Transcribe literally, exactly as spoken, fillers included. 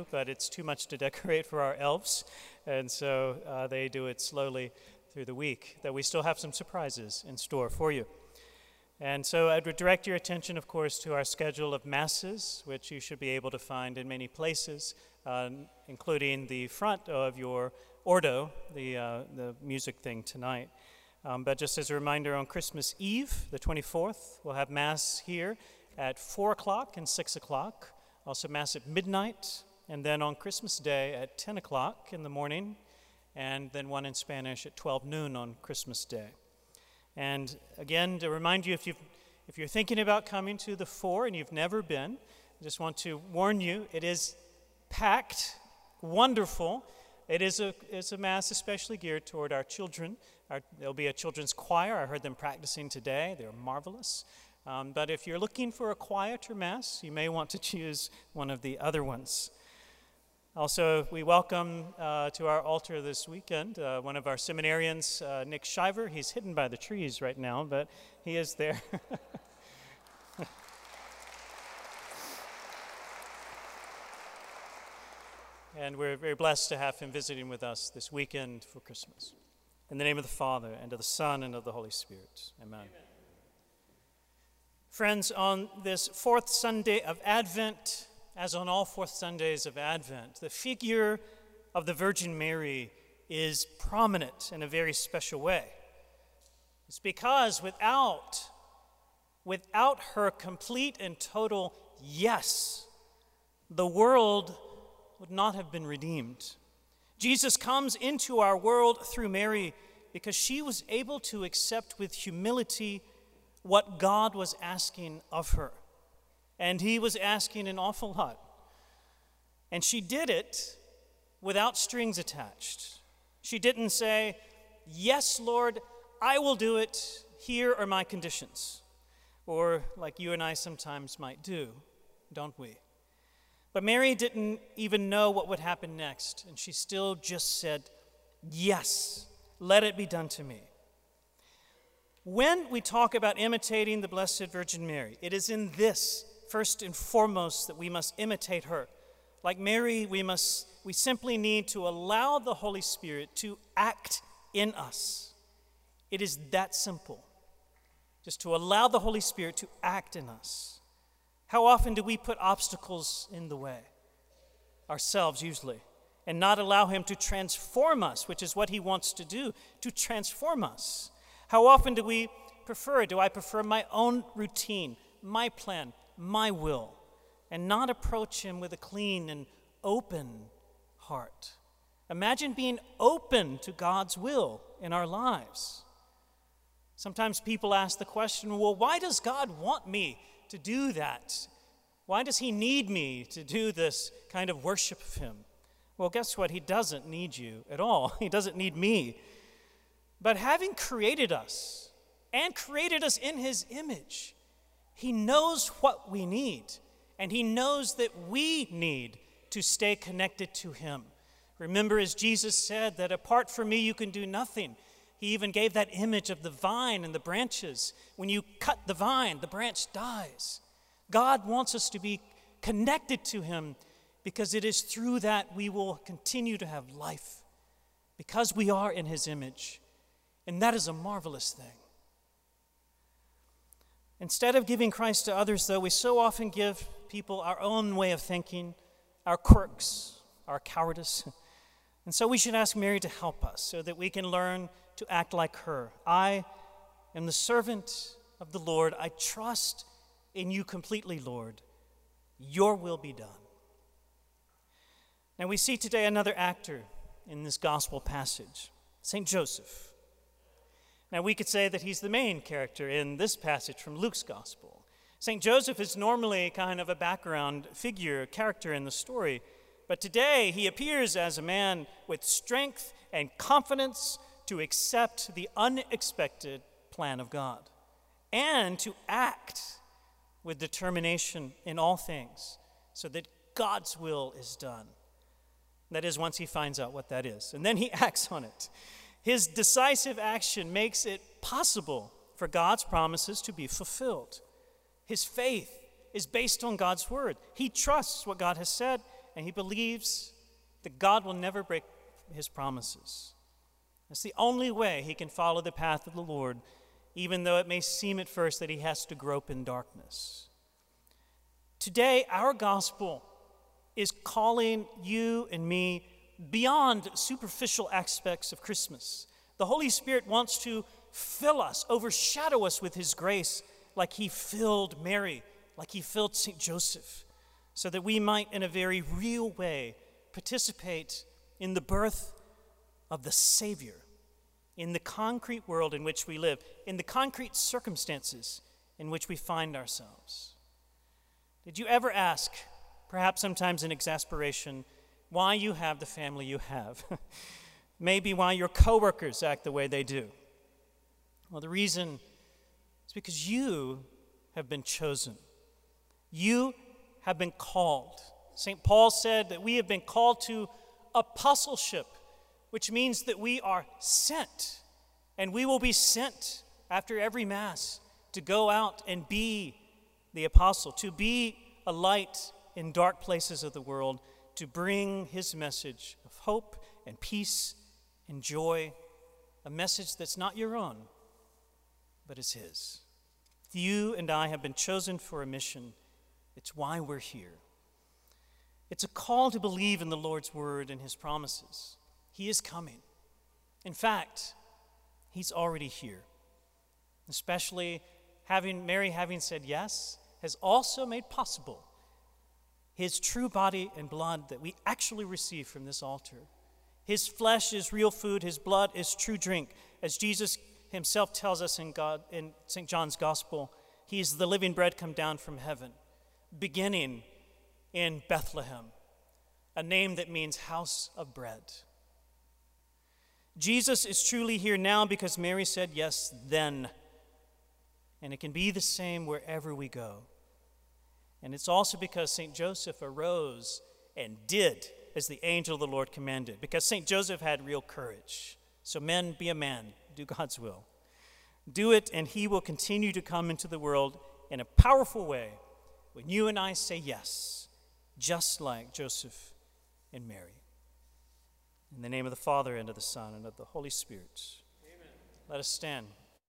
but it's too much to decorate for our elves, and so uh, they do it slowly through the week, that we still have some surprises in store for you. And so I would direct your attention, of course, to our schedule of masses, which you should be able to find in many places, uh, including the front of your ordo, the, uh, the music thing tonight. Um, but just as a reminder, on Christmas Eve, the twenty-fourth, we'll have Mass here at four o'clock and six o'clock, also Mass at midnight, and then on Christmas Day at ten o'clock in the morning, and then one in Spanish at twelve noon on Christmas Day. And again, to remind you, if, you've, if you're thinking about coming to the four and you've never been, I just want to warn you, it is packed, wonderful. It is a, it's a Mass especially geared toward our children. Our, there'll be a children's choir. I heard them practicing today. They're marvelous. Um, but if you're looking for a quieter Mass, you may want to choose one of the other ones. Also, we welcome uh, to our altar this weekend uh, one of our seminarians, uh, Nick Shiver. He's hidden by the trees right now, but he is there. And we're very blessed to have him visiting with us this weekend for Christmas. In the name of the Father, and of the Son, and of the Holy Spirit. Amen. Amen. Friends, on this fourth Sunday of Advent, as on all fourth Sundays of Advent, the figure of the Virgin Mary is prominent in a very special way. It's because without, without her complete and total yes, the world would not have been redeemed. Jesus comes into our world through Mary because she was able to accept with humility what God was asking of her. And he was asking an awful lot. And she did it without strings attached. She didn't say, "Yes, Lord, I will do it. Here are my conditions." Or like you and I sometimes might do, don't we? But Mary didn't even know what would happen next, and she still just said, "Yes, let it be done to me." When we talk about imitating the Blessed Virgin Mary, it is in this, first and foremost, that we must imitate her. Like Mary, we must we simply need to allow the Holy Spirit to act in us. It is that simple, just to allow the Holy Spirit to act in us. How often do we put obstacles in the way? Ourselves, usually, and not allow him to transform us, which is what he wants to do, to transform us. How often do we prefer, do I prefer my own routine, my plan, my will, and not approach him with a clean and open heart? Imagine being open to God's will in our lives. Sometimes people ask the question, well, why does God want me to do that? Why does he need me to do this kind of worship of him? Well, guess what? He doesn't need you at all. He doesn't need me. But having created us and created us in his image, he knows what we need, and he knows that we need to stay connected to him. Remember, as Jesus said, that apart from me you can do nothing. He even gave that image of the vine and the branches. When you cut the vine, the branch dies. God wants us to be connected to him because it is through that we will continue to have life, because we are in his image. And that is a marvelous thing. Instead of giving Christ to others, though, we so often give people our own way of thinking, our quirks, our cowardice. And so we should ask Mary to help us so that we can learn to act like her. I am the servant of the Lord. I trust in you completely, Lord. Your will be done. Now we see today another actor in this gospel passage, Saint Joseph. Now, we could say that he's the main character in this passage from Luke's gospel. Saint Joseph is normally kind of a background figure, character in the story, but today he appears as a man with strength and confidence to accept the unexpected plan of God and to act with determination in all things so that God's will is done. That is, once he finds out what that is, and then he acts on it. His decisive action makes it possible for God's promises to be fulfilled. His faith is based on God's word. He trusts what God has said, and he believes that God will never break his promises. It's the only way he can follow the path of the Lord, even though it may seem at first that he has to grope in darkness. Today, our gospel is calling you and me beyond superficial aspects of Christmas. The Holy Spirit wants to fill us, overshadow us with his grace, like he filled Mary, like he filled Saint Joseph, so that we might, in a very real way, participate in the birth of the Savior, in the concrete world in which we live, in the concrete circumstances in which we find ourselves. Did you ever ask, perhaps sometimes in exasperation, why you have the family you have? Maybe why your coworkers act the way they do? Well, the reason is because you have been chosen. You have been called. Saint Paul said that we have been called to apostleship, which means that we are sent, and we will be sent after every Mass to go out and be the apostle, to be a light in dark places of the world, to bring his message of hope and peace and joy, a message that's not your own, but is his. You and I have been chosen for a mission. It's why we're here. It's a call to believe in the Lord's word and his promises. He is coming. In fact, he's already here. Especially having Mary having said yes has also made possible his true body and blood that we actually receive from this altar. His flesh is real food, his blood is true drink. As Jesus himself tells us in God in Saint John's Gospel, he is the living bread come down from heaven, beginning in Bethlehem, a name that means house of bread. Jesus is truly here now because Mary said yes then, and it can be the same wherever we go. And it's also because Saint Joseph arose and did as the angel of the Lord commanded, because Saint Joseph had real courage. So men, be a man, do God's will. Do it, and he will continue to come into the world in a powerful way when you and I say yes, just like Joseph and Mary. In the name of the Father, and of the Son, and of the Holy Spirit. Amen. Let us stand.